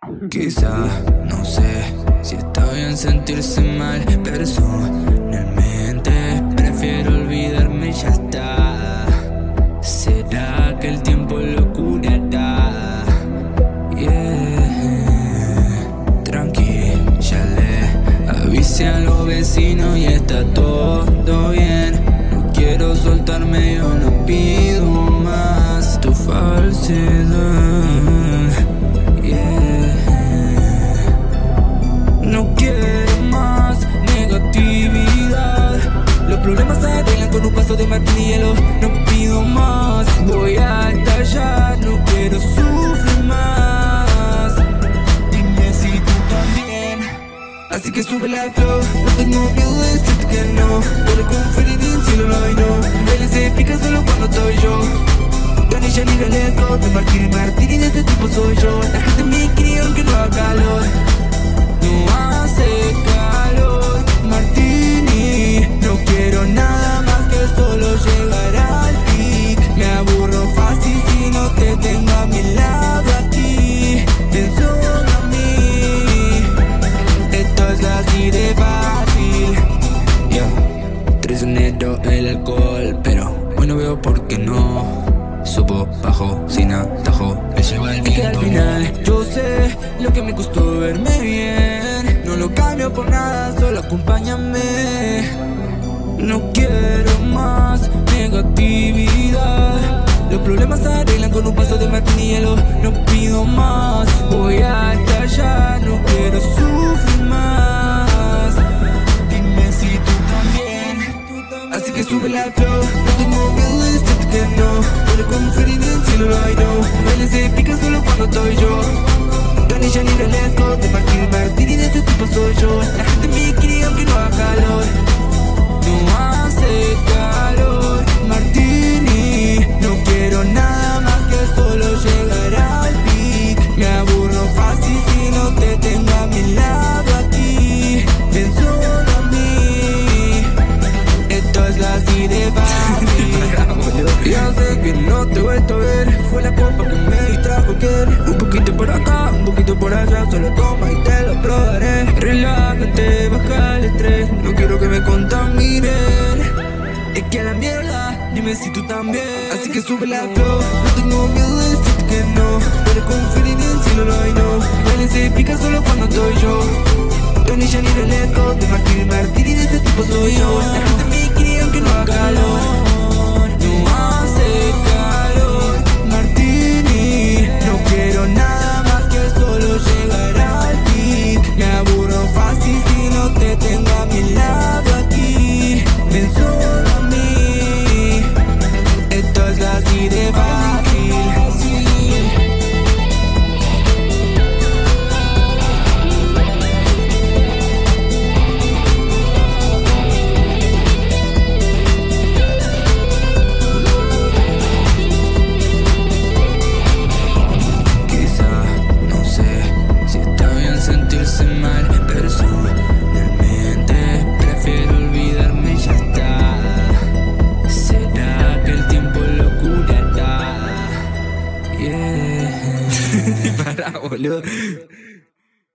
Quizá, no sé si está bien sentirse mal. Personalmente prefiero olvidarme y ya está. ¿Será que el tiempo lo curará? Tranqui, ya le avisé a los vecinos y está todo bien. No quiero soltarme, yo no pido más tu falsedad. No quiero más negatividad. Los problemas se arreglan con un vaso de martini y hielo. No pido más, voy a estallar. No quiero sufrir más. Dime si tú también. Así que sube la flow. No tengo miedo de decirte que no. Puedo confiar en el cielo, no y no. Él se pica solo cuando estoy yo. Tony ya libre, let's go. De martini, de ese tipo soy yo. La gente me quiere aunque no haga calor. No hace calor, martini. No quiero nada más que solo llegar al pic. Me aburro fácil si no te tengo a mi lado aquí. Ven solo a mí. Esto es así de fácil. Traicionero el alcohol, pero hoy no veo por qué no. Subo, bajo, sin atajo, me lleva el viento. Y que al final yo sé lo que me costó verme bien. No lo cambio por nada, solo acompáñame. No quiero más negatividad. Los problemas se arreglan con un vaso de martini y hielo. No pido más, voy a estallar. No quiero sufrir más. Dime si tú también. Así que sube la flow. No tengo miedo de decirte que no. Puedo confiar en el cielo, I know. Él se pica solo cuando estoy yo. Tony ya libre, let's go. De martini, de ese tipo soy yo. La gente me quiere aunque no haga calor. No hace calor, martini. No quiero nada más que solo llegar al pic. Me aburro fácil si no te tengo a mi lado aquí. Ven solo a mí. Esto es así de fácil. Ya sé que no te he vuelto a ver. Fue la copa que me distrajo ayer. Un poquito por acá, un poquito por allá. Solo toma y te lo probaré. Relájate, baja el estrés. No quiero que me contaminen. Es que a la mierda, dime si tú también. Así que sube la flow. No tengo miedo de decirte que no. Puedo confiar en el cielo, no y no. Él se pica solo cuando estoy yo. Tony ya libre, let's go. De martini, de ese tipo soy yo. La gente me quiere aunque no haga calor. No hace calor, martini. No quiero nada más que solo llegar al pic. Me aburro fácil si no te tengo a mi lado aquí. Ven solo a mí. Esto es así de fácil. Sentirse mal, personalmente prefiero olvidarme y ya está. ¿Será que el tiempo lo curará? Pará, boludo.